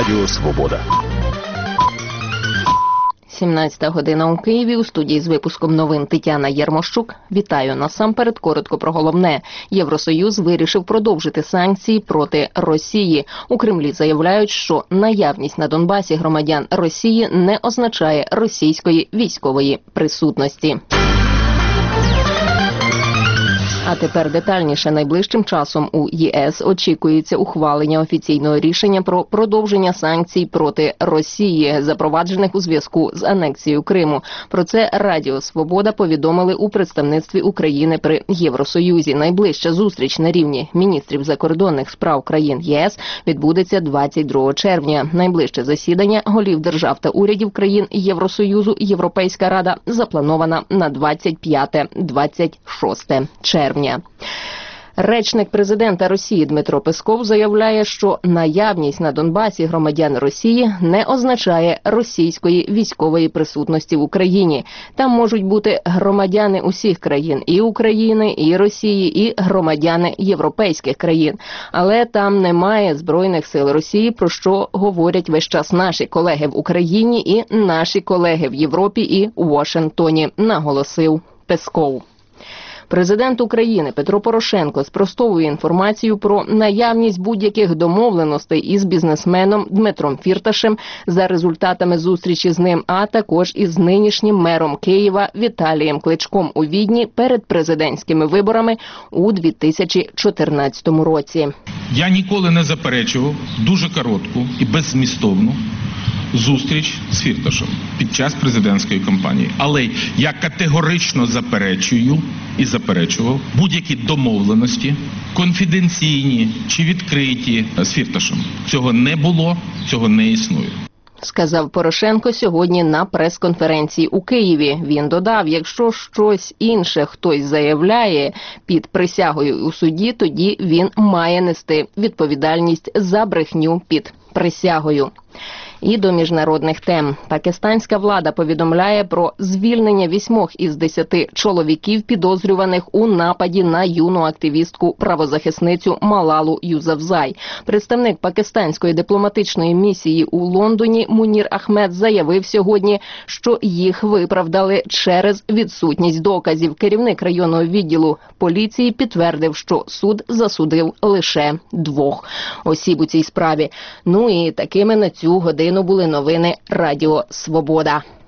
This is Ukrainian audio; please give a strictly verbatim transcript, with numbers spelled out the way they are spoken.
Радіо Свобода. сімнадцята година у Києві. У студії з випуском новин Тетяна Єрмощук. Вітаю. Насамперед коротко про головне. Євросоюз вирішив продовжити санкції проти Росії. У Кремлі заявляють, що наявність на Донбасі громадян Росії не означає російської військової присутності. А тепер детальніше. Найближчим часом у ЄС очікується ухвалення офіційного рішення про продовження санкцій проти Росії, запроваджених у зв'язку з анексією Криму. Про це Радіо Свобода повідомили у представництві України при Євросоюзі. Найближча зустріч на рівні міністрів закордонних справ країн ЄС відбудеться двадцять другого червня. Найближче засідання голів держав та урядів країн Євросоюзу Європейська Рада запланована на двадцять п'яте - двадцять шосте червня. Речник президента Росії Дмитро Песков заявляє, що наявність на Донбасі громадян Росії не означає російської військової присутності в Україні. Там можуть бути громадяни усіх країн – і України, і Росії, і громадяни європейських країн. Але там немає Збройних сил Росії, про що говорять весь час наші колеги в Україні і наші колеги в Європі і Вашингтоні, наголосив Песков. Президент України Петро Порошенко спростовує інформацію про наявність будь-яких домовленостей із бізнесменом Дмитром Фірташем за результатами зустрічі з ним, а також із нинішнім мером Києва Віталієм Кличком у Відні перед президентськими виборами у дві тисячі чотирнадцятому році. Я ніколи не заперечував дуже коротку і беззмістовну зустріч з Фірташем під час президентської кампанії. Але я категорично заперечую і заперечував будь-які домовленості, конфіденційні чи відкриті з Фірташем. Цього не було, цього не існує. Сказав Порошенко сьогодні на прес-конференції у Києві. Він додав, якщо щось інше хтось заявляє під присягою у суді, тоді він має нести відповідальність за брехню під присягою. І до міжнародних тем. Пакистанська влада повідомляє про звільнення вісьмох із десяти чоловіків, підозрюваних у нападі на юну активістку-правозахисницю Малалу Юзафзай. Представник пакистанської дипломатичної місії у Лондоні Мунір Ахмед заявив сьогодні, що їх виправдали через відсутність доказів. Керівник районного відділу поліції підтвердив, що суд засудив лише двох осіб у цій справі. Ну і такими на цю годину були новини Радіо Свобода.